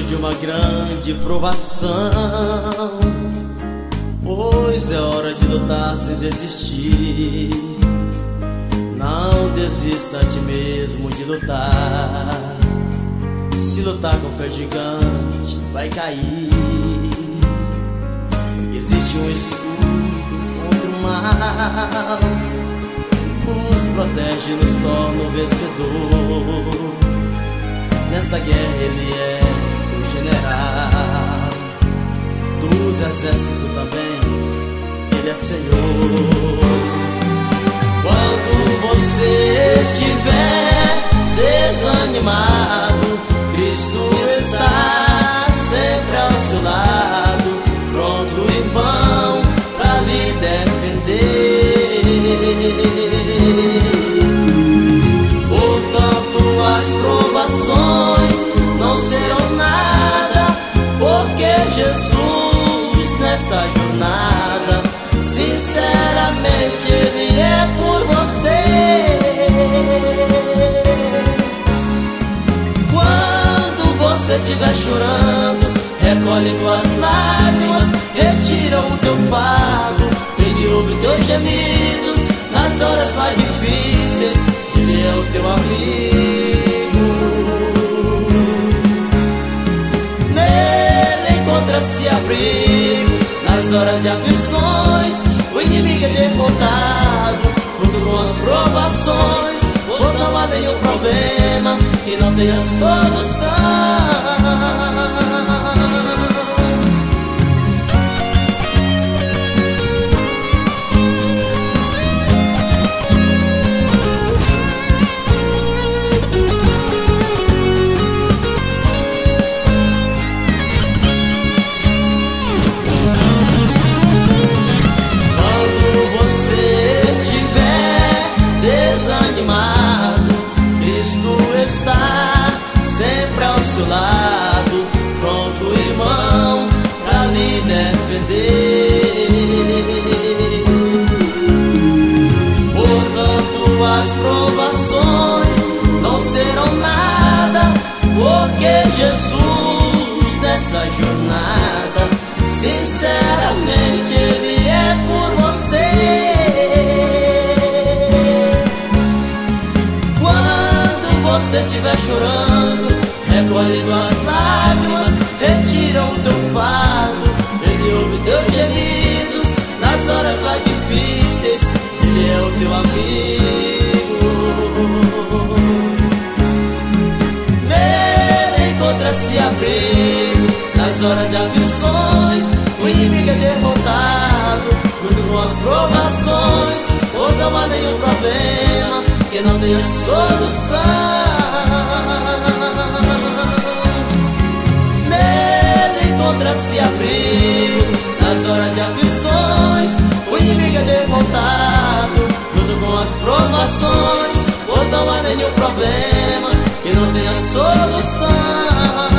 de uma grande provação, pois é hora de lutar sem desistir. Não desista a ti mesmo de lutar. Se lutar com fé gigante, vai cair. Existe um escudo contra o mal, nos protege e nos torna o vencedor. Nesta guerra ele é o general dos exércitos também, ele é Senhor. Quando você estiver desanimado, Cristo está sempre ao seu lado, pronto e bom para lhe defender. Portanto, as provações não serão nada, porque Jesus nesta jornada, sinceramente, Ele é por você. Quando você estiver chorando, recolhe tuas lágrimas, retira o teu fardo. Ele ouve teus gemidos nas horas mais difíceis, Ele é o teu amigo. Nele encontra-se abrigo nas horas de aflições. O inimigo é derrotado junto com as provações, pois não há nenhum problema que não tenha solução. Sempre ao seu lado, pronto, irmão, pra lhe defender. Portanto, as provações não serão nada, porque Jesus nesta jornada, sinceramente, Ele é por você. Quando você estiver chorando, recolhe tuas lágrimas, retira o teu fardo. Ele ouve teus gemidos nas horas mais difíceis, Ele é o teu amigo. Nele encontra-se abrigo nas horas de aflições. O inimigo é derrotado junto com as provações, pois não há nenhum problema que não tenha solução. Nele encontra-se abrigo nas horas de aflições. O inimigo é derrotado junto com as provações, pois não há nenhum problema que não tenha solução.